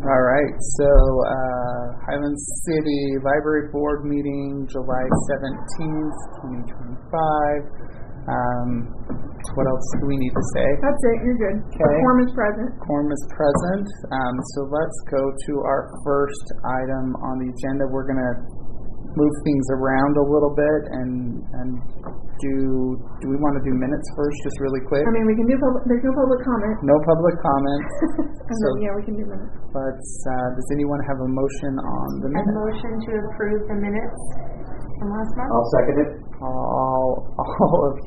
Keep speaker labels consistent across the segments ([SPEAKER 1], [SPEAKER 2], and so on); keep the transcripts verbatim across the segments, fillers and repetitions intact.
[SPEAKER 1] All right, so uh, Highland City Library Board meeting, July seventeenth, twenty twenty-five. Um, what else do we need to say?
[SPEAKER 2] That's it, you're good.
[SPEAKER 1] Okay.
[SPEAKER 2] The quorum is present.
[SPEAKER 1] Quorum is present. Um, so let's go to our first item on the agenda. We're going to move things around a little bit and and do do we want to do minutes first, just really quick?
[SPEAKER 2] I mean, we can do public, there's no public comment.
[SPEAKER 1] No public comment.
[SPEAKER 2] And
[SPEAKER 1] So-
[SPEAKER 2] then, yeah, we can do minutes.
[SPEAKER 1] Let's, uh, does anyone have a motion on the
[SPEAKER 3] A
[SPEAKER 1] minutes?
[SPEAKER 3] motion to approve the minutes from last month.
[SPEAKER 4] I'll second it.
[SPEAKER 1] All, all of,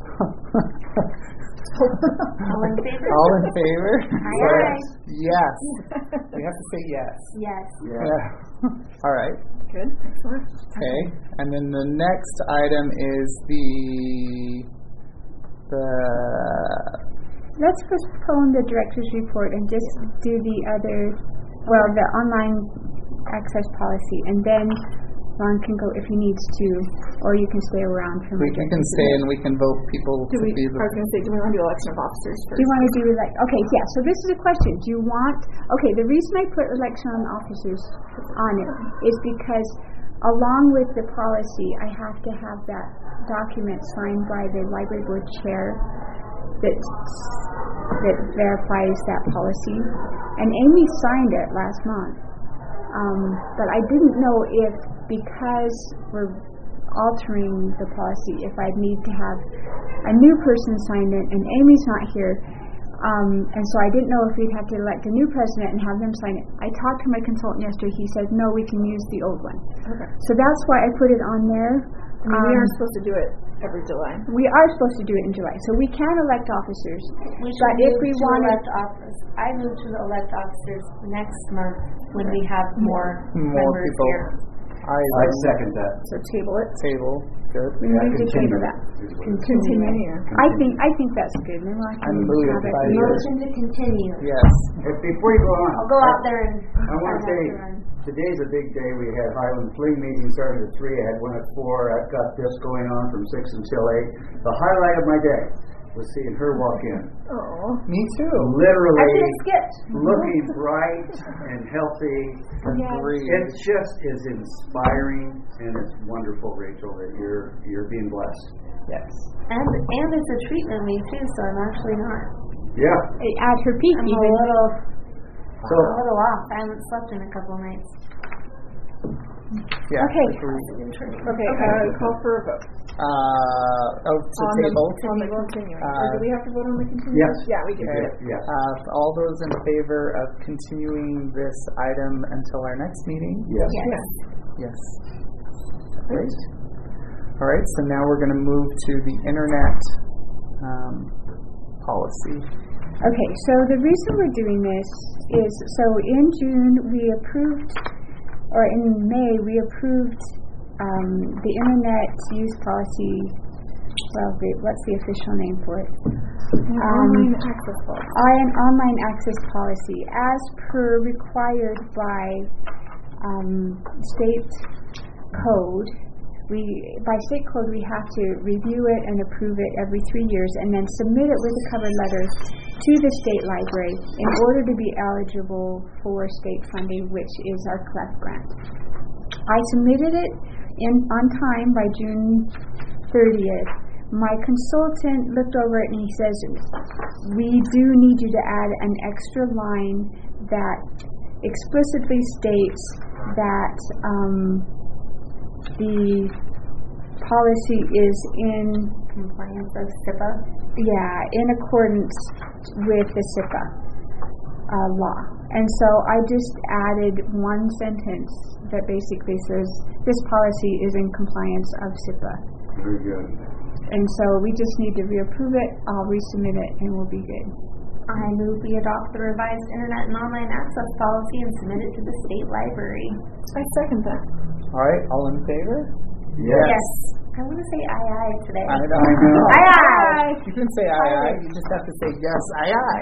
[SPEAKER 3] All in favor?
[SPEAKER 1] all in favor?
[SPEAKER 3] Aye, aye.
[SPEAKER 1] Yes. We have to say yes.
[SPEAKER 3] Yes.
[SPEAKER 1] Yeah. All right.
[SPEAKER 2] Good, excellent.
[SPEAKER 1] Okay. And then the next item is the, the,
[SPEAKER 5] Let's postpone the director's report and just do the other, well, the online access policy, and then Ron can go if he needs to, or you can stay around for my
[SPEAKER 1] we we can
[SPEAKER 5] director's
[SPEAKER 1] stay
[SPEAKER 5] report.
[SPEAKER 1] and we can vote people
[SPEAKER 2] Do
[SPEAKER 1] to
[SPEAKER 2] we,
[SPEAKER 1] be
[SPEAKER 2] I
[SPEAKER 1] the,
[SPEAKER 2] was going to say, do we want to do election of officers first?
[SPEAKER 5] Do you want to do like, okay, yeah, so this is a question. Do you want, okay, the reason I put election on officers on it is because along with the policy, I have to have that document signed by the library board chair that that verifies that policy. And Amy signed it last month. Um, but I didn't know if, because we're altering the policy, if I'd need to have a new person sign it, and Amy's not here. Um, and so I didn't know if we'd have to elect a new president and have them sign it. I talked to my consultant yesterday. He said, no, we can use the old one.
[SPEAKER 2] Okay.
[SPEAKER 5] So that's why I put it on there.
[SPEAKER 2] I mean, we
[SPEAKER 5] Um,
[SPEAKER 2] aren't supposed to do it every July.
[SPEAKER 5] We are supposed to do it in July. So we can elect officers.
[SPEAKER 3] We
[SPEAKER 5] But
[SPEAKER 3] should
[SPEAKER 5] if
[SPEAKER 3] move
[SPEAKER 5] we
[SPEAKER 3] to
[SPEAKER 5] wanted-
[SPEAKER 3] elect officers. I move to elect officers next month when we have more,
[SPEAKER 1] more
[SPEAKER 3] members
[SPEAKER 1] people.
[SPEAKER 3] here.
[SPEAKER 1] I
[SPEAKER 4] I second that.
[SPEAKER 2] So table it.
[SPEAKER 1] table. Good.
[SPEAKER 5] We
[SPEAKER 4] Yeah,
[SPEAKER 5] need to
[SPEAKER 4] continue.
[SPEAKER 5] table that.
[SPEAKER 2] Continue, yeah.
[SPEAKER 5] I think I think that's good. Then I can
[SPEAKER 1] I'm moved
[SPEAKER 5] have it.
[SPEAKER 1] by your-
[SPEAKER 3] Motion to continue.
[SPEAKER 1] Yes.
[SPEAKER 4] Hey, before you go on,
[SPEAKER 3] I'll go out there and
[SPEAKER 4] I want to say, today's a big day. We had Highland Fling meeting starting at three. I had one at four. I've got this going on from six until eight. The highlight of my day was seeing her walk in.
[SPEAKER 2] Oh.
[SPEAKER 1] Me too.
[SPEAKER 3] I
[SPEAKER 4] Literally
[SPEAKER 3] should skip.
[SPEAKER 4] looking bright and healthy.
[SPEAKER 1] Agreed.
[SPEAKER 4] It just is inspiring, and it's wonderful, Rachel, that you're you're being blessed.
[SPEAKER 1] Yes.
[SPEAKER 3] And and it's a treatment week too, so I'm actually not.
[SPEAKER 4] Yeah.
[SPEAKER 5] At her peak,
[SPEAKER 3] I'm a
[SPEAKER 5] even.
[SPEAKER 3] little,
[SPEAKER 4] So
[SPEAKER 3] a little off. I haven't slept in a couple of nights.
[SPEAKER 1] Yeah.
[SPEAKER 5] Okay.
[SPEAKER 1] Agreed.
[SPEAKER 2] Okay, uh, call for a vote.
[SPEAKER 1] Uh, oh, to
[SPEAKER 2] On
[SPEAKER 1] table.
[SPEAKER 2] The, on the continuing.
[SPEAKER 1] Uh,
[SPEAKER 2] or do we have to vote on the continuing?
[SPEAKER 4] Yes.
[SPEAKER 2] Yeah, we do.
[SPEAKER 1] Okay.
[SPEAKER 4] yes.
[SPEAKER 1] Uh, all those in favor of continuing this item until our next meeting?
[SPEAKER 4] Yes.
[SPEAKER 2] Yes.
[SPEAKER 1] Yes. Great. All right, so now we're going to move to the internet um, policy.
[SPEAKER 5] Okay, so the reason we're doing this is, so in June we approved, or in May we approved um, the internet use policy. Well, the, what's the official name for it?
[SPEAKER 2] An
[SPEAKER 5] Um,
[SPEAKER 2] online access policy.
[SPEAKER 5] An online access policy, as per required by um, state code. We, by state code, we have to review it and approve it every three years and then submit it with a cover letter to the state library in order to be eligible for state funding, which is our C L E F grant. I submitted it in on time by June thirtieth. My consultant looked over it and he says, we do need you to add an extra line that explicitly states that um, the policy is in
[SPEAKER 3] Compliance of S I P A.
[SPEAKER 5] yeah in accordance with the S I P A uh, law. And so I just added one sentence that basically says this policy is in compliance of S I P A.
[SPEAKER 4] Very good.
[SPEAKER 5] And so we just need to reapprove it. I'll resubmit it and we'll be good.
[SPEAKER 3] I move we adopt the revised internet and online access policy and submit it to the state library.
[SPEAKER 2] I second that.
[SPEAKER 1] All right, all in favor?
[SPEAKER 4] Yes.
[SPEAKER 3] I want to say aye aye today.
[SPEAKER 1] I know. I know.
[SPEAKER 3] Aye aye.
[SPEAKER 1] You can say aye aye. You just have to say yes, aye aye.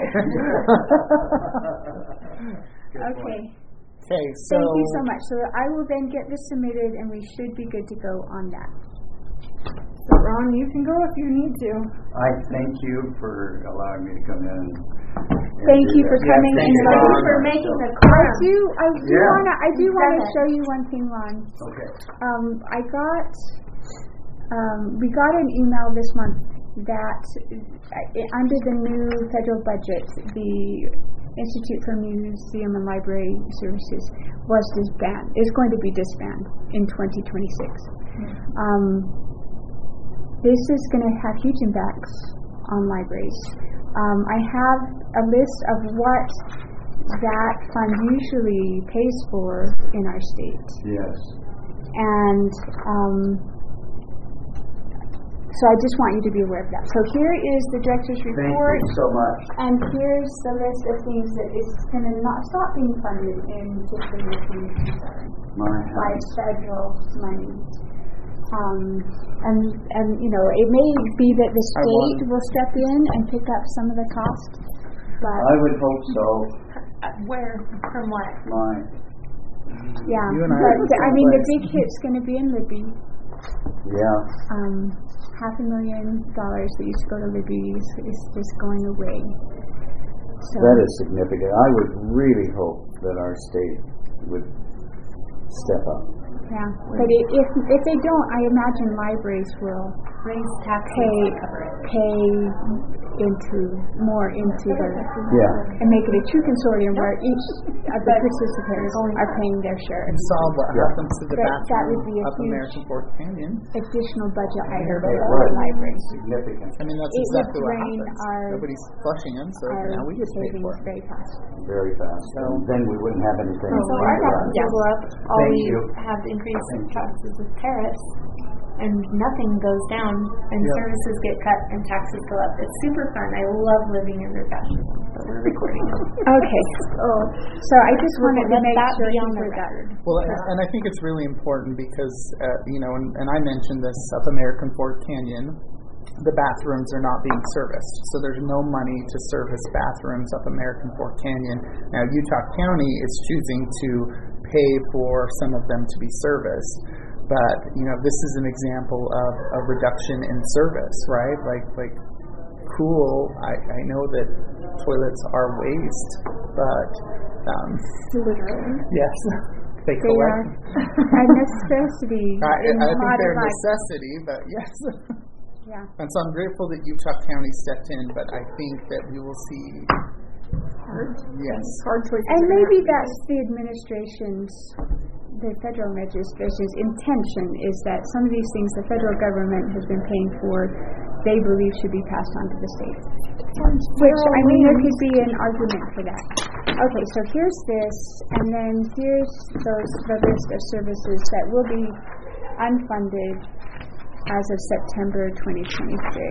[SPEAKER 4] Good
[SPEAKER 5] Okay.
[SPEAKER 4] point.
[SPEAKER 1] Okay, so
[SPEAKER 5] Thank you so much. So I will then get this submitted and we should be good to go on that.
[SPEAKER 2] So Ron, you can go if you need to.
[SPEAKER 4] I thank you for allowing me to come in.
[SPEAKER 5] Thank you for
[SPEAKER 4] Yeah,
[SPEAKER 5] coming
[SPEAKER 4] thank
[SPEAKER 5] and
[SPEAKER 4] you.
[SPEAKER 5] learning.
[SPEAKER 3] Thank you for making the
[SPEAKER 5] I
[SPEAKER 3] quorum.
[SPEAKER 5] do, I do
[SPEAKER 4] Yeah.
[SPEAKER 5] wanna, I do
[SPEAKER 3] You've
[SPEAKER 5] wanna
[SPEAKER 3] done it.
[SPEAKER 5] show you one thing, Ron.
[SPEAKER 4] Okay.
[SPEAKER 5] Um, I got, um, we got an email this month that uh, under the new federal budget, the Institute for Museum and Library Services was disbanded, is going to be disbanded in twenty twenty-six. Um, this is going to have huge impacts on libraries. Um, I have a list of what that fund usually pays for in our state.
[SPEAKER 4] Yes.
[SPEAKER 5] And um, so I just want you to be aware of that. So here is the director's
[SPEAKER 4] Thank
[SPEAKER 5] report,
[SPEAKER 4] you so much.
[SPEAKER 5] and here's the list of things that is going to not stop being funded in fiscal year twenty twenty-seven
[SPEAKER 4] My
[SPEAKER 5] by
[SPEAKER 4] house.
[SPEAKER 5] federal money. Um, and and you know, it may be that the
[SPEAKER 1] I
[SPEAKER 5] state
[SPEAKER 1] want-
[SPEAKER 5] will step in and pick up some of the cost, but
[SPEAKER 4] I would hope so.
[SPEAKER 3] Uh, Where, from what?
[SPEAKER 4] My.
[SPEAKER 5] yeah.
[SPEAKER 1] You and I
[SPEAKER 5] But
[SPEAKER 1] are the
[SPEAKER 5] I
[SPEAKER 1] same
[SPEAKER 5] mean, the
[SPEAKER 1] place.
[SPEAKER 5] big hit's going to be in Libby.
[SPEAKER 4] Yeah.
[SPEAKER 5] Um, half a million dollars that used to go to Libby is, is just going away. So
[SPEAKER 4] That is significant. I would really hope that our state would step up.
[SPEAKER 5] yeah. But it, if if they don't, I imagine libraries will
[SPEAKER 3] Raise taxes
[SPEAKER 5] pay
[SPEAKER 3] to cover it.
[SPEAKER 5] pay into more into the
[SPEAKER 4] Yeah.
[SPEAKER 5] and make it a true consortium where each of the participants are paying their share.
[SPEAKER 1] And saw what
[SPEAKER 4] Yeah.
[SPEAKER 1] happens to the
[SPEAKER 5] That- that
[SPEAKER 1] bathroom
[SPEAKER 5] would be a
[SPEAKER 1] up
[SPEAKER 5] huge-
[SPEAKER 1] American Fork Canyon.
[SPEAKER 5] Additional budget item
[SPEAKER 1] about
[SPEAKER 5] for
[SPEAKER 1] that.
[SPEAKER 5] the
[SPEAKER 4] Right.
[SPEAKER 5] libraries.
[SPEAKER 4] Significant.
[SPEAKER 1] I mean, that's
[SPEAKER 5] It would
[SPEAKER 1] exactly what
[SPEAKER 5] drain
[SPEAKER 1] happens.
[SPEAKER 5] our-
[SPEAKER 1] Nobody's flushing them, so
[SPEAKER 5] Our
[SPEAKER 1] now we get paid
[SPEAKER 5] savings
[SPEAKER 1] for it.
[SPEAKER 5] very fast.
[SPEAKER 4] Very fast.
[SPEAKER 1] So-
[SPEAKER 4] And then we wouldn't have anything.
[SPEAKER 3] So
[SPEAKER 4] to
[SPEAKER 3] our
[SPEAKER 4] do.
[SPEAKER 3] taxes will go up, all
[SPEAKER 4] Thank
[SPEAKER 3] we
[SPEAKER 4] you.
[SPEAKER 3] have increased
[SPEAKER 4] Thank you.
[SPEAKER 3] taxes with tariffs, and nothing goes down, and
[SPEAKER 1] Yep.
[SPEAKER 3] services get cut, and taxes go up. It's super fun. I love living in their fashion, but we're recording it.
[SPEAKER 5] Okay. Oh, so I just wanted to
[SPEAKER 3] Let
[SPEAKER 5] make
[SPEAKER 3] that
[SPEAKER 5] sure
[SPEAKER 3] be
[SPEAKER 5] you
[SPEAKER 3] on the
[SPEAKER 5] heard that.
[SPEAKER 3] record.
[SPEAKER 1] Well, and, and I think it's really important because, uh, you know, and, and I mentioned this up American Fork Canyon, the bathrooms are not being serviced. So there's no money to service bathrooms up American Fork Canyon. Now, Utah County is choosing to pay for some of them to be serviced. But, you know, this is an example of a reduction in service, right? Like, like, cool, I, I know that toilets are waste, but, um,
[SPEAKER 5] Literally.
[SPEAKER 1] yes, they
[SPEAKER 5] They are
[SPEAKER 1] collect.
[SPEAKER 5] a necessity
[SPEAKER 1] I,
[SPEAKER 5] in
[SPEAKER 1] I think
[SPEAKER 5] modern
[SPEAKER 1] they're a
[SPEAKER 5] life.
[SPEAKER 1] necessity, but yes.
[SPEAKER 5] Yeah.
[SPEAKER 1] And so I'm grateful that Utah County stepped in, but I think that we will see. Yes.
[SPEAKER 2] Hard choices.
[SPEAKER 5] And
[SPEAKER 2] are gonna
[SPEAKER 5] maybe
[SPEAKER 2] have to be
[SPEAKER 5] that's the administration's, the federal administration's intention is that some of these things the federal government has been paying for, they believe should be passed on to the state. Which, I mean, there could be an argument for that. Okay, so here's this, and then here's those, the list of services that will be unfunded as of September twenty twenty-six.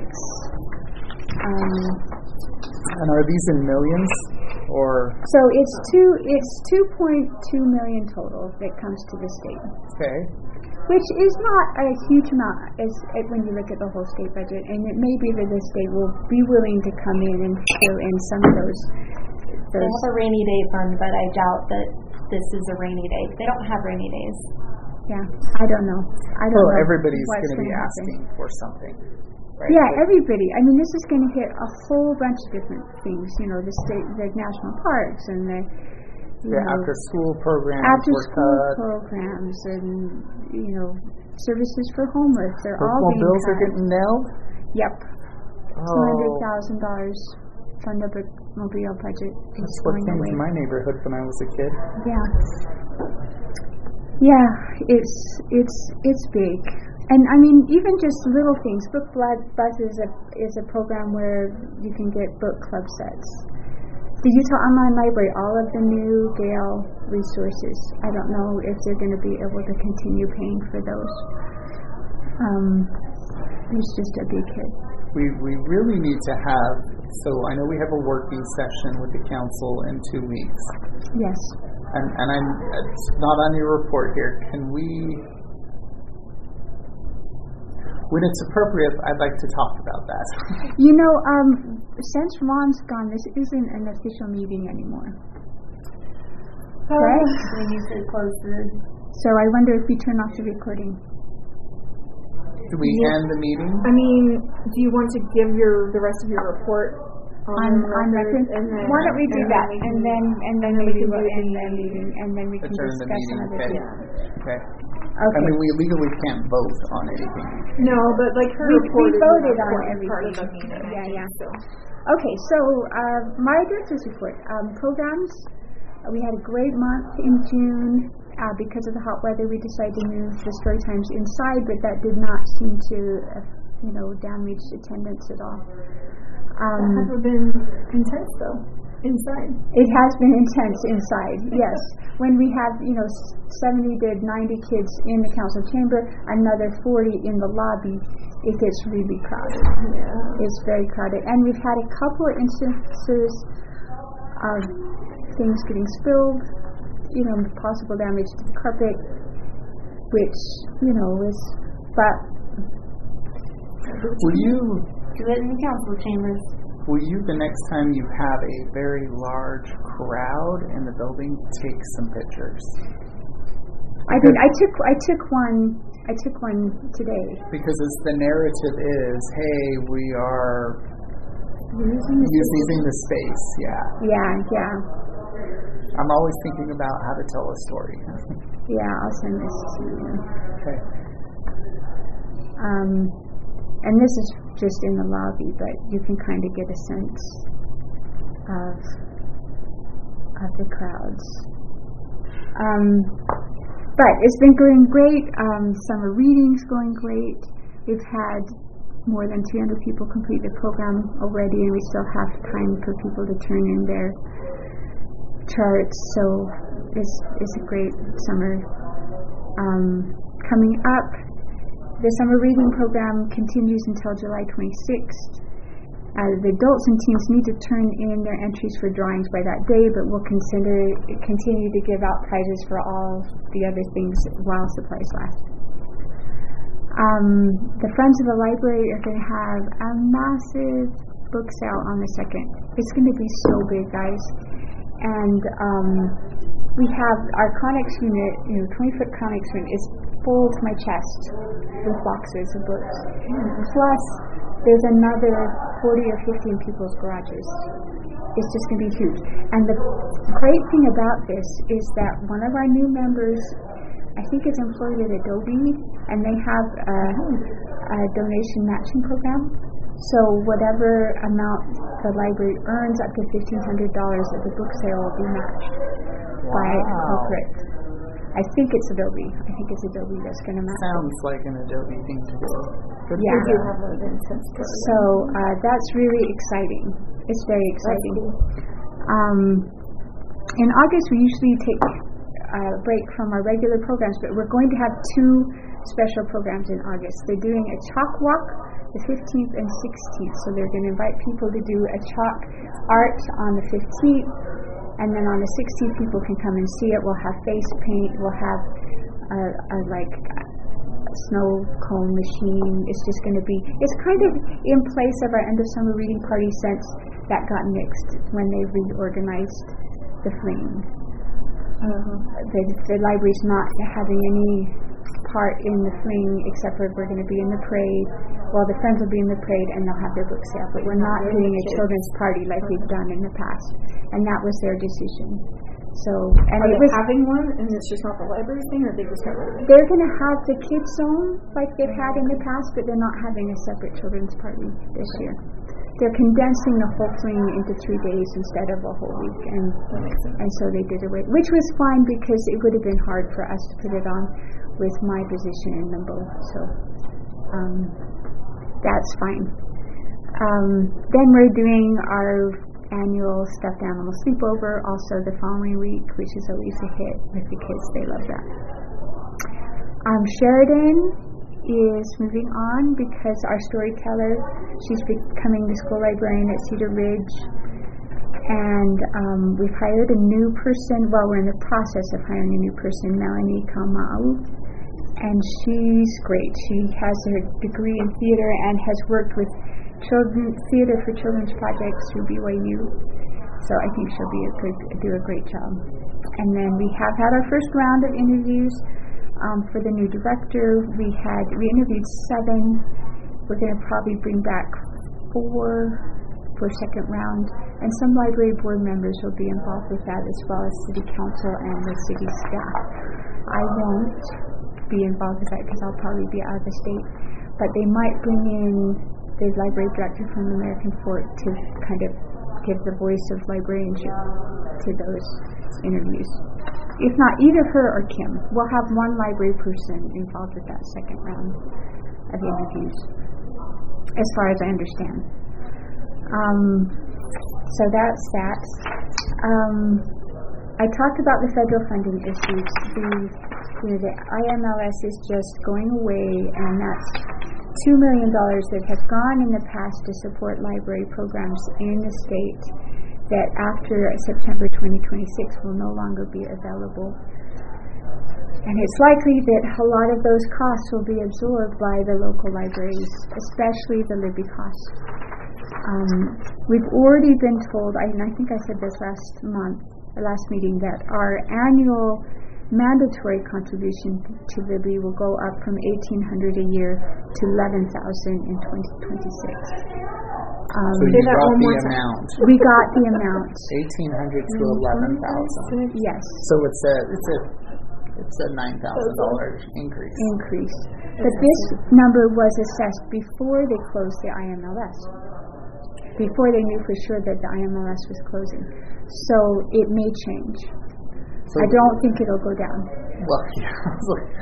[SPEAKER 5] Um,
[SPEAKER 1] And are these in millions or
[SPEAKER 5] so it's two, it's two point two million total that comes to the state,
[SPEAKER 1] okay?
[SPEAKER 5] which is not a huge amount as, as when you look at the whole state budget. And it may be that the state will be willing to come in and fill in some of those.
[SPEAKER 3] They
[SPEAKER 5] those
[SPEAKER 3] have a rainy day fund, but I doubt that this is a rainy day. They don't have rainy days.
[SPEAKER 5] yeah, I don't know. I don't
[SPEAKER 1] Well,
[SPEAKER 5] know.
[SPEAKER 1] everybo's
[SPEAKER 5] what's
[SPEAKER 1] going to be
[SPEAKER 5] gonna happen.
[SPEAKER 1] asking for something, right?
[SPEAKER 5] Yeah,
[SPEAKER 1] But-
[SPEAKER 5] everybody. I mean, this is going to hit a whole bunch of different things. You know, the state, the national parks, and the you
[SPEAKER 1] the
[SPEAKER 5] know,
[SPEAKER 1] after-school programs
[SPEAKER 5] after
[SPEAKER 1] were
[SPEAKER 5] school
[SPEAKER 1] cut.
[SPEAKER 5] programs, and you know, services for homeless. They're all
[SPEAKER 1] Personal
[SPEAKER 5] being
[SPEAKER 1] bills
[SPEAKER 5] cut.
[SPEAKER 1] are getting nailed.
[SPEAKER 5] Yep, two hundred
[SPEAKER 1] Oh,
[SPEAKER 5] thousand dollars fund a mobile budget is
[SPEAKER 1] that's what
[SPEAKER 5] going
[SPEAKER 1] came
[SPEAKER 5] away.
[SPEAKER 1] to my neighborhood when I was a kid.
[SPEAKER 5] Yeah, yeah, it's it's it's big. And I mean, even just little things. Book Blood Buzz is a is a program where you can get book club sets. The Utah Online Library, all of the new Gale resources. I don't know if they're going to be able to continue paying for those. Um, there's just a big hit.
[SPEAKER 1] We we really need to have. So I know we have a working session with the council in two weeks,
[SPEAKER 5] Yes.
[SPEAKER 1] and and I'm it's not on your report here. Can we? When it's appropriate, I'd like to talk about that.
[SPEAKER 5] You know, um, since Ron's gone, this isn't an official meeting anymore. Right?
[SPEAKER 3] We need to close the.
[SPEAKER 5] So I wonder if we turn off the recording.
[SPEAKER 1] Do we
[SPEAKER 2] Yeah.
[SPEAKER 1] end the meeting?
[SPEAKER 2] I mean, do you want to give your the rest of your report
[SPEAKER 5] on, on record.
[SPEAKER 2] and then
[SPEAKER 5] Why don't we do
[SPEAKER 2] and
[SPEAKER 5] that,
[SPEAKER 2] then we
[SPEAKER 5] and
[SPEAKER 2] can-
[SPEAKER 5] then and then
[SPEAKER 2] and then we
[SPEAKER 5] maybe
[SPEAKER 2] can
[SPEAKER 5] we'll
[SPEAKER 2] do
[SPEAKER 5] end
[SPEAKER 2] the-
[SPEAKER 5] the meeting, and then we can
[SPEAKER 1] Adjourn the
[SPEAKER 5] discuss
[SPEAKER 1] meeting,
[SPEAKER 5] another
[SPEAKER 1] okay.
[SPEAKER 5] thing.
[SPEAKER 1] Okay. I
[SPEAKER 5] Okay.
[SPEAKER 1] mean, we legally can't vote on anything.
[SPEAKER 2] No, but like her
[SPEAKER 5] We-
[SPEAKER 2] report
[SPEAKER 5] we
[SPEAKER 2] is
[SPEAKER 5] voted
[SPEAKER 2] an
[SPEAKER 5] on
[SPEAKER 2] important part of the
[SPEAKER 5] everything.
[SPEAKER 2] meeting. I
[SPEAKER 5] Yeah,
[SPEAKER 2] think,
[SPEAKER 5] yeah.
[SPEAKER 2] So.
[SPEAKER 5] Okay, so uh, my director's report. Um, programs, uh, we had a great month in June. Uh, because of the hot weather, we decided to move the story times inside, but that did not seem to, uh, you know, damage attendance at all. Um,
[SPEAKER 2] That has been intense though, inside.
[SPEAKER 5] It has been intense inside, yes. When we have, you know, seventy to ninety kids in the council chamber, another forty in the lobby, it gets really crowded.
[SPEAKER 2] Yeah.
[SPEAKER 5] It's very crowded. And we've had a couple of instances of things getting spilled, you know, possible damage to the carpet, which, you know, is, but
[SPEAKER 1] Will you,
[SPEAKER 3] Do it in the council chambers.
[SPEAKER 1] will you the next time you have a very large crowd in the building, take some pictures?
[SPEAKER 5] I did, I took, I took one, I took one today.
[SPEAKER 1] Because it's the narrative is, hey, we are
[SPEAKER 5] Using the
[SPEAKER 1] using the space, yeah.
[SPEAKER 5] Yeah, yeah.
[SPEAKER 1] I'm always thinking about how to tell a story.
[SPEAKER 5] Yeah, I'll send this to you.
[SPEAKER 1] Okay.
[SPEAKER 5] Um, and this is just in the lobby, but you can kind of get a sense of of the crowds. Um, but it's been going great. Um, summer readings going great. We've had more than three hundred people complete the program already, and we still have time for people to turn in their charts. So it's it's a great summer. Um, coming up, the summer reading program continues until July twenty-sixth. Uh, the adults and teens need to turn in their entries for drawings by that day, but we'll consider continue to give out prizes for all the other things while supplies last. Um, the Friends of the Library are going to have a massive book sale on the second. It's going to be so big, guys. And um, we have our Connex unit, you know, twenty-foot Connex unit is full to my chest with boxes of books. Plus, there's another forty or fifty in people's garages. It's just going to be huge. And the great thing about this is that one of our new members, I think, is employed at Adobe, and they have a, a donation matching program. So whatever amount the library earns, up to fifteen hundred dollars of the book sale will be matched by a corporate. I think it's Adobe. I think it's Adobe that's going to match.
[SPEAKER 1] Sounds like an Adobe thing to do. Good
[SPEAKER 5] Yeah.
[SPEAKER 1] for
[SPEAKER 2] We do
[SPEAKER 1] them.
[SPEAKER 2] have an intense program.
[SPEAKER 5] So uh, that's really exciting. It's very exciting. Um, in August, we usually take a break from our regular programs, but we're going to have two special programs in August. They're doing a chalk walk the fifteenth and sixteenth. So they're going to invite people to do a chalk art on the fifteenth, and then on the sixteenth, people can come and see it. We'll have face paint. We'll have a, a like a snow cone machine. It's just going to be. It's kind of in place of our end of summer reading party since that got nixed when they reorganized the fling.
[SPEAKER 2] Uh-huh.
[SPEAKER 5] The, the library's not having any part in the fling, except for we're going to be in the parade. Well, the friends will be in the parade and they'll have their book sale, but we're not doing a children's party like we've done in the past, and that was their decision. So, and
[SPEAKER 2] Are
[SPEAKER 5] it
[SPEAKER 2] they
[SPEAKER 5] was
[SPEAKER 2] having one, and it's just not the library thing, or they just got rid of it?
[SPEAKER 5] they're going to have the kids zone like they've had in the past, but they're not having a separate children's party this year. They're condensing the whole thing into three days instead of a whole week, and and so they did away, which was fine because it would have been hard for us to put it on with my position in them both. So um, that's fine. Um, then we're doing our annual stuffed animal sleepover also the following week, which is always a hit with the kids. They love that. Um, Sheridan is moving on because our storyteller, she's becoming the school librarian at Cedar Ridge, and um, we've hired a new person. Well, we're in the process of hiring a new person, Melanie Kamau, and she's great. She has her degree in theater and has worked with children theater for children's projects through B Y U. So I think she'll be a good, do a great job. And then we have had our first round of interviews. Um, for the new director, we had we interviewed seven. We're going to probably bring back four for second round, and some library board members will be involved with that, as well as city council and the city staff. I won't be involved with that because I'll probably be out of the state, but they might bring in the library director from American Fort to kind of give the voice of librarianship to those interviews. If not, either her or Kim. We'll have one library person involved with that second round of interviews, as far as I understand. Um, so that's that. Um, I talked about the federal funding issues. The, you know, the I M L S is just going away, and that's two million dollars that have gone in the past to support library programs in the state that after September twenty twenty-six will no longer be available. And it's likely that a lot of those costs will be absorbed by the local libraries, especially the Libby costs. Um, we've already been told, I, and I think I said this last month, or last meeting, that our annual mandatory contribution to Libby will go up from eighteen hundred dollars a year to eleven thousand dollars in twenty twenty-six. Um,
[SPEAKER 1] so you got the amount.
[SPEAKER 5] We got the amount.
[SPEAKER 1] eighteen hundred to eleven thousand.
[SPEAKER 5] Yes.
[SPEAKER 1] So it's a it's a it's a nine thousand dollars increase.
[SPEAKER 5] Increase. But this number was assessed before they closed the I M L S. Before they knew for sure that the I M L S was closing. So it may change. So I don't think it'll go down.
[SPEAKER 1] Well, yeah.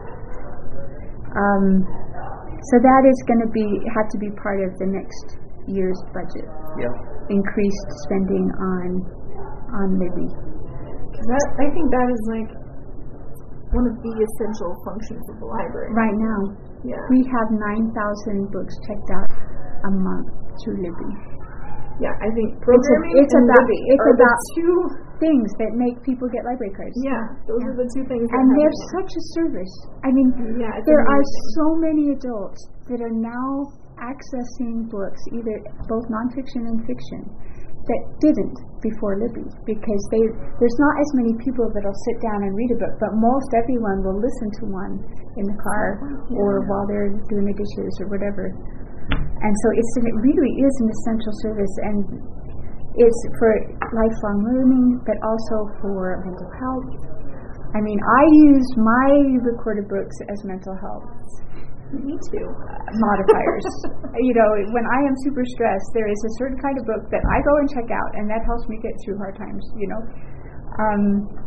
[SPEAKER 5] um, so that is going to be have to be part of the next year's budget.
[SPEAKER 1] Yep.
[SPEAKER 5] Increased spending on on Libby.
[SPEAKER 2] That I think that is like one of the essential functions of the library.
[SPEAKER 5] Right now,
[SPEAKER 2] yeah,
[SPEAKER 5] we have nine thousand books checked out a month through Libby.
[SPEAKER 2] Yeah, I think programming
[SPEAKER 5] it's, a, it's
[SPEAKER 2] and
[SPEAKER 5] about
[SPEAKER 2] Libby
[SPEAKER 5] it's
[SPEAKER 2] are
[SPEAKER 5] about
[SPEAKER 2] the two
[SPEAKER 5] things that make people get library cards.
[SPEAKER 2] Yeah, those
[SPEAKER 5] yeah.
[SPEAKER 2] are the two things.
[SPEAKER 5] And they're such a service. I mean,
[SPEAKER 2] yeah,
[SPEAKER 5] there
[SPEAKER 2] amazing.
[SPEAKER 5] are so many adults that are now accessing books, either both nonfiction and fiction, that didn't before Libby, because they there's not as many people that'll sit down and read a book, but most everyone will listen to one in the car
[SPEAKER 2] yeah.
[SPEAKER 5] or while they're doing the dishes or whatever. And so it's an, it really is an essential service, and it's for lifelong learning, but also for mental health. I mean, I use my recorded books as mental health.
[SPEAKER 2] Me too.
[SPEAKER 5] Modifiers. You know, when I am super stressed, there is a certain kind of book that I go and check out, and that helps me get through hard times, you know. Um,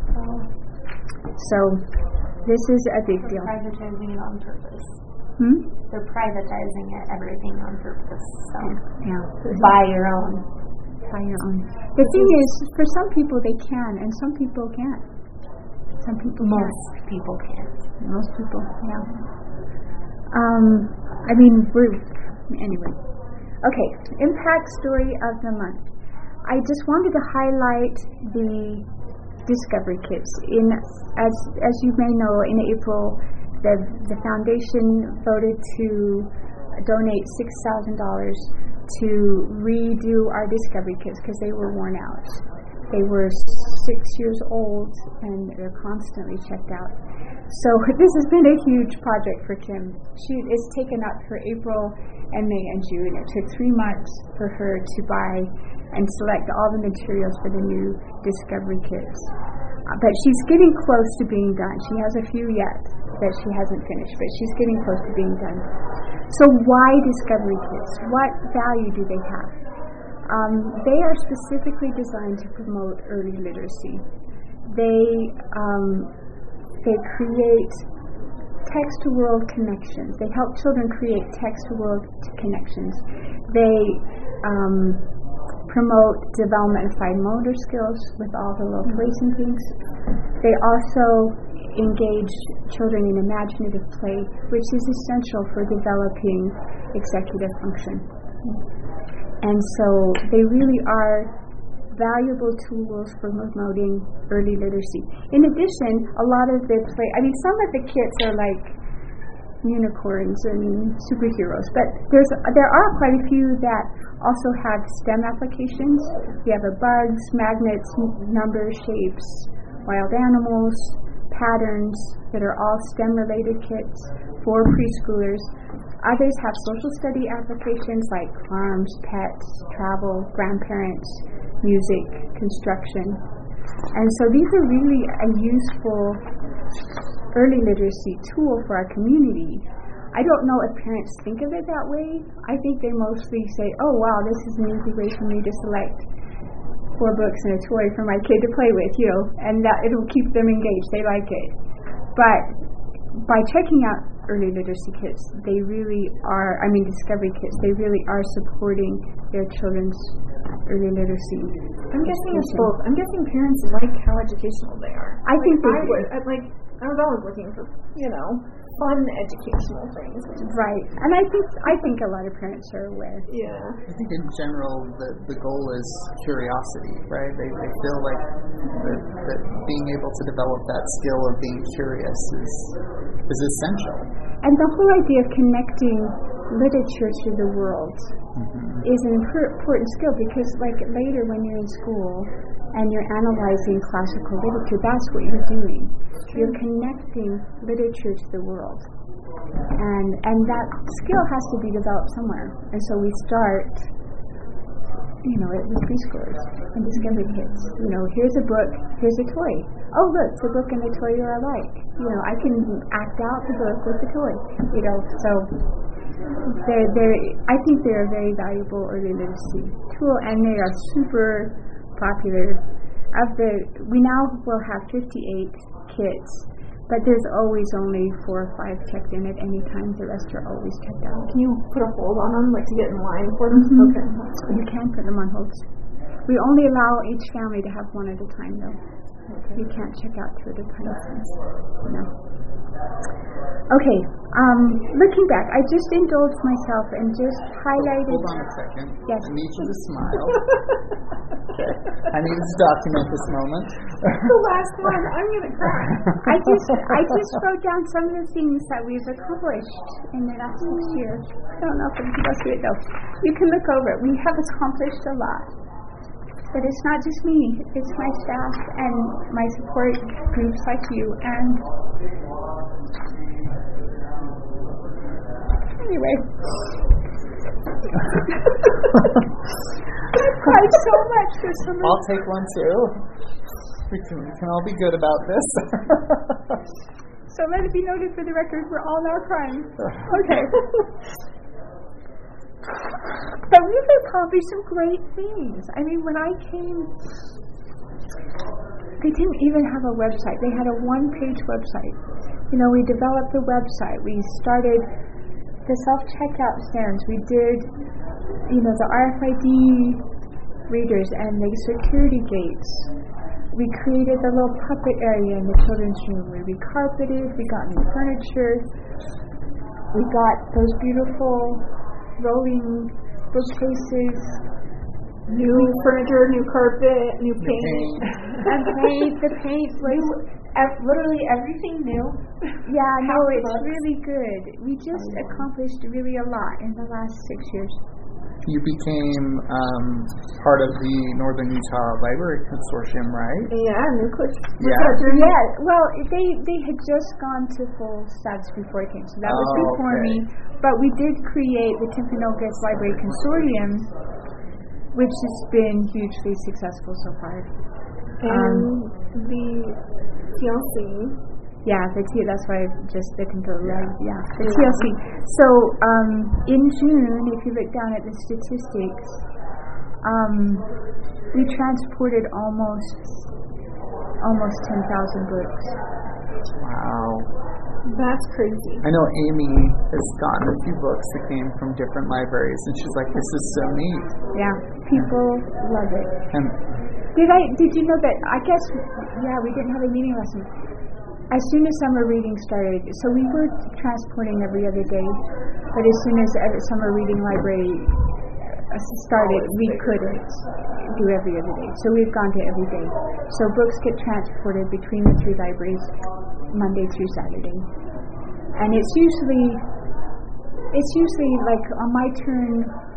[SPEAKER 5] so, this is a big
[SPEAKER 3] They're
[SPEAKER 5] deal.
[SPEAKER 3] privatizing it on purpose.
[SPEAKER 5] Hmm?
[SPEAKER 3] They're privatizing it, everything on purpose. So,
[SPEAKER 5] Yeah.
[SPEAKER 3] buy your own.
[SPEAKER 5] Buy your own. The thing is, for some people they can, and some people can't. Some people
[SPEAKER 3] Most
[SPEAKER 5] can't.
[SPEAKER 3] people can't.
[SPEAKER 5] Most people, yeah. Um, I mean, we're, anyway. Okay, impact story of the month. I just wanted to highlight the discovery kits. In as as you may know, in April, the the foundation voted to donate six thousand dollars to redo our discovery kits because they were worn out. They were six years old and they're constantly checked out. So this has been a huge project for Kim. She is taken up for April and May and June. It took three months for her to buy and select all the materials for the new discovery kits. Uh, but she's getting close to being done. She has a few yet that she hasn't finished, but she's getting close to being done. So why discovery kits? What value do they have? Um, they are specifically designed to promote early literacy. They um, they create text-to-world connections. They help children create text-to-world connections. They um, promote development of fine motor skills with all the little toys and things. They also engage children in imaginative play, which is essential for developing executive function. And so they really are valuable tools for promoting early literacy. In addition, a lot of the play, I mean, some of the kits are like unicorns and superheroes, but there's there are quite a few that also have STEM applications. You have a bugs, magnets, numbers, shapes, wild animals, patterns that are all STEM related kits for preschoolers. Others have social study applications like farms, pets, travel, grandparents, music, construction. And so these are really a useful early literacy tool for our community. I don't know if parents think of it that way. I think they mostly say, oh wow, this is an easy way for me to select four books and a toy for my kid to play with, you know, and that it'll keep them engaged. They like it. But by checking out early literacy kits, they really are, I mean discovery kits, they really are supporting their children's early literacy.
[SPEAKER 2] I'm guessing it's both. I'm guessing parents like how educational they are.
[SPEAKER 5] I think they
[SPEAKER 2] I
[SPEAKER 5] do.
[SPEAKER 2] would, I, like, I was always looking for, you know, fun educational things.
[SPEAKER 5] Right. And I think I think a lot of parents are aware.
[SPEAKER 2] Yeah.
[SPEAKER 1] I think in general the, the goal is curiosity, right? They, they feel like that, that being able to develop that skill of being curious is is essential.
[SPEAKER 5] And the whole idea of connecting literature to the world
[SPEAKER 1] Mm-hmm.
[SPEAKER 5] is an important skill, because like later when you're in school and you're analyzing classical literature, that's what you're doing. You're connecting literature to the world. And and that skill has to be developed somewhere. And so we start, you know, with preschoolers and discovery kids. You know, here's a book, here's a toy. Oh look, the book and the toy are alike. You know, I can act out the book with the toy. You know, so they're they're I think they're a very valuable early literacy tool, and they are super popular. Of the we now will have fifty-eight kits, but there's always only four or five checked in at any time. The rest are always checked out.
[SPEAKER 2] Can you put a hold on them, like to get in line for them?
[SPEAKER 5] Mm-hmm.
[SPEAKER 2] Okay.
[SPEAKER 5] You can put them on holds. We only allow each family to have one at a time, though. Okay. You can't check out two at a time. No. Okay. Um, looking back, I just indulged myself and just highlighted.
[SPEAKER 1] Hold on a second.
[SPEAKER 5] Yes.
[SPEAKER 1] I need you to smile. Okay. I need to document this moment.
[SPEAKER 2] The last one. I'm gonna cry.
[SPEAKER 5] I just I just wrote down some of the things that we've accomplished in the last six years. I don't know if we can go through it though. You can look over it. We have accomplished a lot. But it's not just me. It's my staff and my support groups like you. And anyway. I cried so much this summer.
[SPEAKER 1] I'll take one too. We can, we can all be good about this.
[SPEAKER 5] So let it be noted for the record, we're all now crying. Okay. But we've accomplished some great things. I mean, when I came, they didn't even have a website. They had a one-page website. You know, we developed the website. We started the self-checkout stands. We did, you know, the R F I D readers and the security gates. We created the little puppet area in the children's room. We recarpeted. We got new furniture. We got those beautiful rolling bookcases.
[SPEAKER 2] New furniture, new carpet, new paint.
[SPEAKER 5] And paint. The paint was
[SPEAKER 3] Ev- literally everything new.
[SPEAKER 5] yeah, no,
[SPEAKER 3] House
[SPEAKER 5] it's
[SPEAKER 3] books.
[SPEAKER 5] really good. We just accomplished really a lot in the last six years.
[SPEAKER 1] You became um, part of the Northern Utah Library Consortium, right?
[SPEAKER 2] Yeah, nucleus.
[SPEAKER 1] Yeah.
[SPEAKER 5] Yeah, well, they they had just gone to full status before I came, so that was
[SPEAKER 1] Oh,
[SPEAKER 5] before
[SPEAKER 1] okay.
[SPEAKER 5] me. But we did create the Timpanogos Library Consortium, which has been hugely successful so far.
[SPEAKER 2] And the T L C.
[SPEAKER 5] Yeah, the T. That's why I just looking to yeah. yeah, the T L C. So um, in June, if you look down at the statistics, um, we transported almost almost ten thousand books.
[SPEAKER 1] Wow.
[SPEAKER 2] That's crazy.
[SPEAKER 1] I know Amy has gotten a few books that came from different libraries, and she's like, "This is so neat."
[SPEAKER 5] Yeah, people love it.
[SPEAKER 1] And
[SPEAKER 5] Did I? Did you know that? I guess yeah, we didn't have a reading lesson. As soon as summer reading started, so we were transporting every other day, but as soon as every summer reading library uh, started, we couldn't do every other day. So we've gone to every day. So books get transported between the three libraries Monday through Saturday, and it's usually it's usually like on my turn.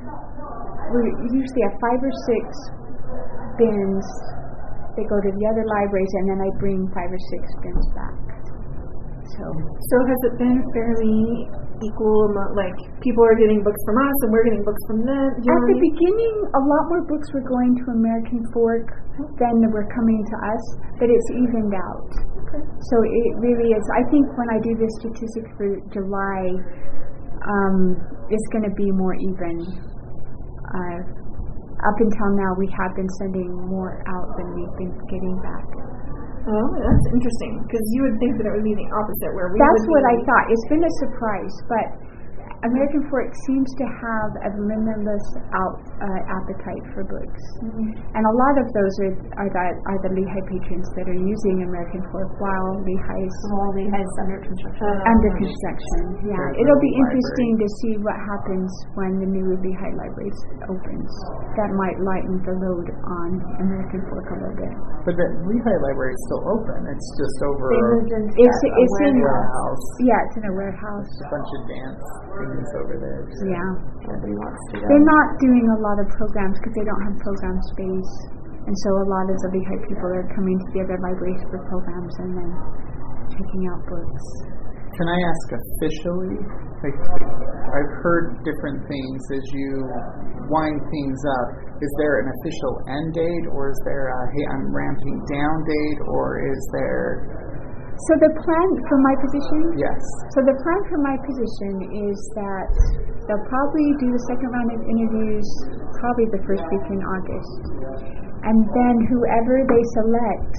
[SPEAKER 5] We usually have five or six bins. They go to the other libraries, and then I bring five or six bins back. So,
[SPEAKER 2] So has it been fairly equal amount, like people are getting books from us and we're getting books from them? Do you
[SPEAKER 5] At
[SPEAKER 2] know
[SPEAKER 5] the
[SPEAKER 2] what I mean?
[SPEAKER 5] beginning, a lot more books were going to American Fork than were coming to us, but it's evened out.
[SPEAKER 2] Okay.
[SPEAKER 5] So it really is. I think when I do the statistics for July, um, it's going to be more even. Uh, up until now, we have been sending more out than we've been getting back.
[SPEAKER 2] Oh, that's interesting, because you would think that it would be the opposite, where we
[SPEAKER 5] That's
[SPEAKER 2] would
[SPEAKER 5] what I
[SPEAKER 2] be,
[SPEAKER 5] thought. It's been a surprise, but American Fork seems to have a limitless out, uh, appetite for books.
[SPEAKER 2] Mhm.
[SPEAKER 5] And a lot of those are, are, the, are the Lehigh patrons that are using American Fork while Lehigh's
[SPEAKER 3] Well, Lehigh's under construction.
[SPEAKER 2] Uh,
[SPEAKER 5] under construction. Yeah,
[SPEAKER 1] There's
[SPEAKER 5] it'll
[SPEAKER 1] a
[SPEAKER 5] be
[SPEAKER 1] library.
[SPEAKER 5] interesting to see what happens when the new Lehigh Library opens. That might lighten the load on American Fork a little bit.
[SPEAKER 1] But the Lehigh Library is still open. It's just over
[SPEAKER 3] They
[SPEAKER 1] a,
[SPEAKER 3] moved into
[SPEAKER 5] It's
[SPEAKER 3] that
[SPEAKER 5] it's in
[SPEAKER 1] warehouse.
[SPEAKER 5] yeah, it's in a warehouse.
[SPEAKER 1] a bunch of dance things over there. So.
[SPEAKER 5] Yeah.
[SPEAKER 3] Nobody wants to go.
[SPEAKER 5] They're not doing a lot of programs because they don't have program space. And so a lot of the Lehigh people are coming to the other libraries for programs and then checking out books.
[SPEAKER 1] Can I ask officially? Like, I've heard different things as you wind things up. Is there an official end date, or is there a hey, I'm ramping down date, or is there?
[SPEAKER 5] So the plan for my position?
[SPEAKER 1] Yes.
[SPEAKER 5] So the plan for my position is that they'll probably do the second round of interviews probably the first week in August. And then whoever they select,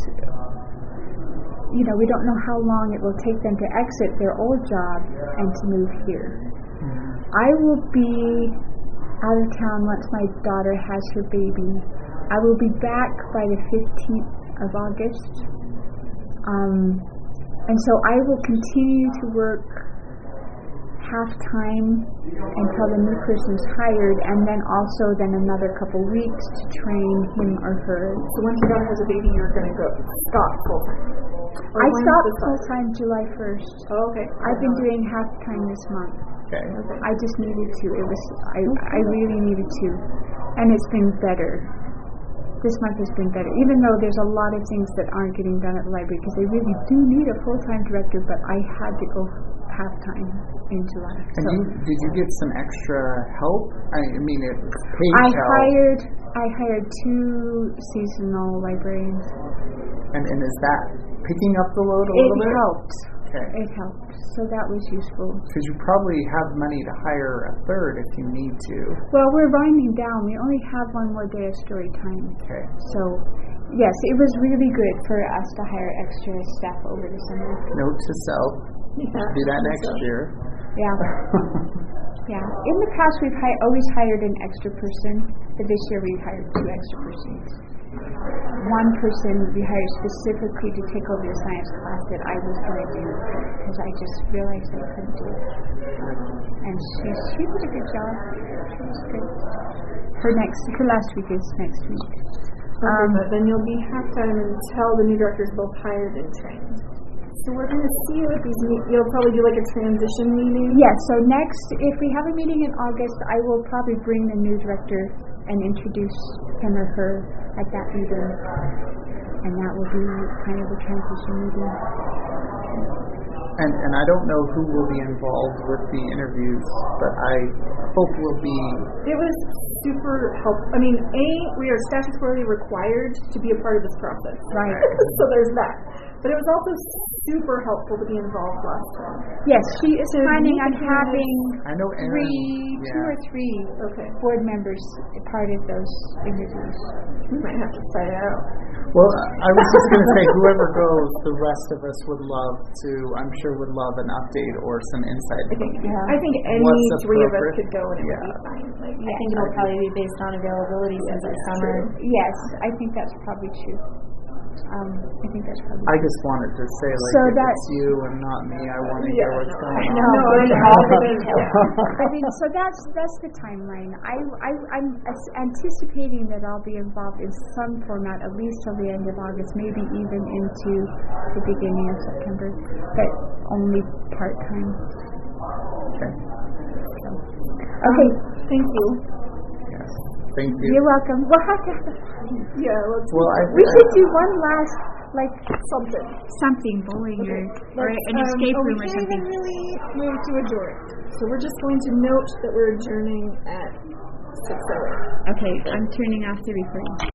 [SPEAKER 5] you know, we don't know how long it will take them to exit their old job and to move here. I will be out of town once my daughter has her baby. I will be back by the fifteenth of August. Um, and so I will continue to work half-time until the new person's hired, and then also then another couple weeks to train him or her.
[SPEAKER 2] So once your daughter has a baby, you're going to go stop full time.
[SPEAKER 5] I stopped full-time July first.
[SPEAKER 2] Oh, okay.
[SPEAKER 5] I've been doing half-time this month.
[SPEAKER 1] Okay.
[SPEAKER 5] I just needed to. It was I, I really needed to, and it's been better. This month has been better, even though there's a lot of things that aren't getting done at the library because they really do need a full-time director. But I had to go half-time in July.
[SPEAKER 1] And
[SPEAKER 5] So
[SPEAKER 1] you, did you get some extra help? I mean, it was paid
[SPEAKER 5] I
[SPEAKER 1] help.
[SPEAKER 5] hired I hired two seasonal librarians.
[SPEAKER 1] And, and is that picking up the load a
[SPEAKER 5] It
[SPEAKER 1] little bit?
[SPEAKER 5] helped.
[SPEAKER 1] Okay.
[SPEAKER 5] It helped. So that was useful.
[SPEAKER 1] Because you probably have money to hire a third if you need to.
[SPEAKER 5] Well, we're winding down. We only have one more day of story time.
[SPEAKER 1] Okay.
[SPEAKER 5] So, yes, it was really good for us to hire extra staff over the summer.
[SPEAKER 1] Note to self.
[SPEAKER 2] Yeah.
[SPEAKER 1] Do that next year.
[SPEAKER 5] Yeah. Yeah. In the past, we've hi- always hired an extra person, but this year we hired two extra persons. One person we hired specifically to take over the science class that I was going to do because I just realized I couldn't do it. And she she did a good job. She was good. Her next her last week is next week.
[SPEAKER 2] Okay,
[SPEAKER 5] Um,
[SPEAKER 2] but then you'll be half time until the new director is both hired and trained. So we're going to see you at these meet. You'll probably do like a transition meeting.
[SPEAKER 5] Yes. So next, if we have a meeting in August, I will probably bring the new director and introduce him or her at that meeting, and that will be kind of a transition meeting.
[SPEAKER 1] And and I don't know who will be involved with the interviews, but I hope will be.
[SPEAKER 2] It was super helpful. I mean, A, we are statutorily required to be a part of this process.
[SPEAKER 5] Right.
[SPEAKER 2] So there's that. But it was also super helpful to be involved last time.
[SPEAKER 5] Yes, she is
[SPEAKER 2] So
[SPEAKER 5] planning
[SPEAKER 2] you
[SPEAKER 5] on
[SPEAKER 2] can-
[SPEAKER 5] having
[SPEAKER 1] I know Aaron.
[SPEAKER 5] three,
[SPEAKER 1] yeah.
[SPEAKER 5] two or three
[SPEAKER 2] Okay.
[SPEAKER 5] board members part of those interviews.
[SPEAKER 2] We might have to try it out.
[SPEAKER 1] Well, I was just going to say, whoever goes, the rest of us would love to. I'm sure would love an update or some insight.
[SPEAKER 2] I think,
[SPEAKER 5] Yeah.
[SPEAKER 2] I think any
[SPEAKER 1] What's
[SPEAKER 2] three of us
[SPEAKER 1] appropriate?
[SPEAKER 2] could go and it
[SPEAKER 1] Yeah.
[SPEAKER 2] would be fine. Like,
[SPEAKER 3] I think it'll probably be based on availability since it's summer.
[SPEAKER 5] Yes, I think that's probably true. Um, I think that's probably
[SPEAKER 1] I
[SPEAKER 5] true.
[SPEAKER 1] just wanted to say, like,
[SPEAKER 5] So
[SPEAKER 1] if
[SPEAKER 5] that-
[SPEAKER 1] it's you and not me, I want to
[SPEAKER 2] Yeah,
[SPEAKER 1] hear what's
[SPEAKER 2] no,
[SPEAKER 1] going
[SPEAKER 2] I
[SPEAKER 1] on.
[SPEAKER 2] know. No, I know.
[SPEAKER 3] all the details.
[SPEAKER 5] I mean, so that's that's the timeline. I, I I'm as- anticipating that I'll be involved in some format at least till the end of August, maybe even into the beginning of September, but only part time.
[SPEAKER 1] Okay.
[SPEAKER 5] Okay,
[SPEAKER 2] Thank you.
[SPEAKER 1] Yes. Thank you.
[SPEAKER 5] you're welcome. We'll have to have a party.
[SPEAKER 2] Yeah, let's.
[SPEAKER 1] Well, I,
[SPEAKER 5] We
[SPEAKER 1] I,
[SPEAKER 5] should do one last like
[SPEAKER 2] Something.
[SPEAKER 5] something, bowling or, or
[SPEAKER 2] Let's,
[SPEAKER 5] an
[SPEAKER 2] um,
[SPEAKER 5] escape
[SPEAKER 2] oh,
[SPEAKER 5] room
[SPEAKER 2] we
[SPEAKER 5] or
[SPEAKER 2] can't
[SPEAKER 5] something.
[SPEAKER 2] even really move to adjourn. So we're just going to note that we're adjourning at six oh eight.
[SPEAKER 5] Okay, I'm turning off the recording.